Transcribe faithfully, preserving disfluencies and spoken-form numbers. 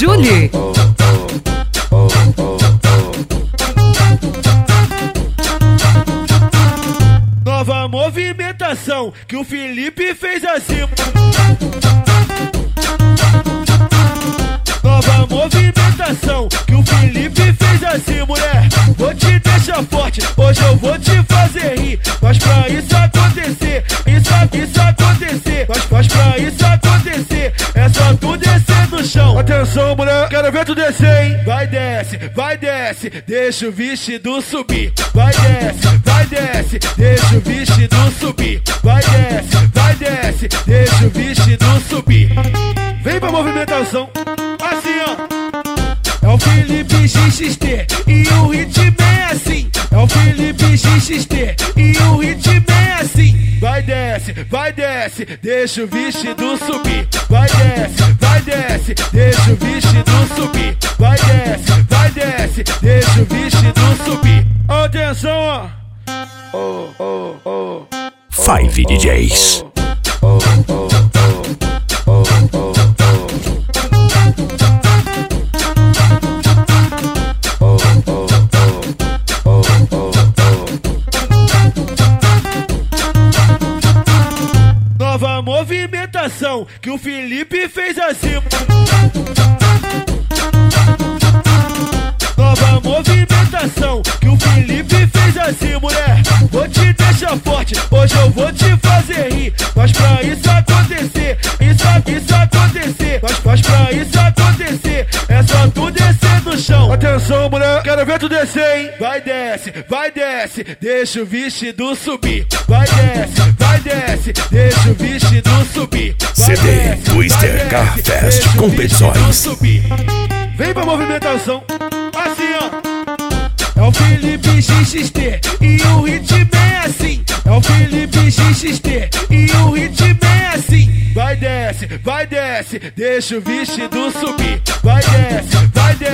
Julie. Nova movimentação que o Felipe fez assim. Nova movimentação que o Felipe fez assim, mulher. Vou te deixar forte, hoje eu vou te fazer rir. Mas pra isso acontecer, isso, isso acontecer, mas, mas pra isso acontecer, é só tu descer no chão. Atenção, mulher, quero ver tu descer, hein? Vai desce, vai desce, deixa o vestido subir. Vai desce, vai desce, deixa o vestido subir. Vai desce, vai desce, deixa o vestido subir. Vem pra movimentação. Assim, ó. É o Felipe X X T e o ritmo é assim. É o Felipe X X T e o ritmo é assim. Vai desce, vai desce, deixa o vestido subir. Vai desce, vai desce, deixa o vestido subir. Vai desce, vai desce, deixa o vestido subir. Atenção, ó. Oh, oh, oh. Five D Js. Oh, oh, oh, oh, oh, oh. Nova movimentação que o Felipe fez assim. Nova movimentação que o Felipe fez assim, mulher. Vou te deixar forte, hoje eu vou te fazer rir. Mas pra isso acontecer, isso, isso acontecer, mas, mas pra isso acontecer, é só tu descer no chão. Atenção, mulher, quero ver tu descer, hein? Vai desce, vai desce, deixa o vestido subir. Vai desce, vai desce, deixa o vestido subir. C D Twister Car Fest Competições. Vem pra movimentação. Assim, ó. É o Felipe X X T e o ritmo é assim. É o Felipe X X T e o ritmo é assim. Vai desce, vai desce, deixa o vestido subir. Vai desce, vai desce.